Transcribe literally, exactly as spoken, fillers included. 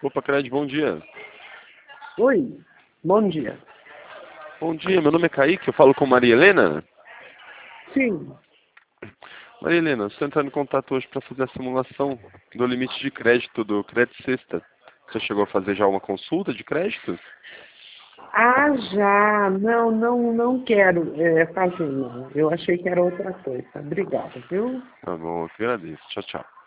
Opa, Cred, bom dia. Oi, bom dia. Bom dia, meu nome é Kaique, eu falo com Maria Helena. Sim. Maria Helena, estou entrando em contato hoje para fazer a simulação do limite de crédito do Credit Sexta. Você chegou a fazer já uma consulta de crédito? Ah, já. Não, não, não quero é, fazer, não. Eu achei que era outra coisa. Obrigada, viu? Tá bom, eu que agradeço. Tchau, tchau.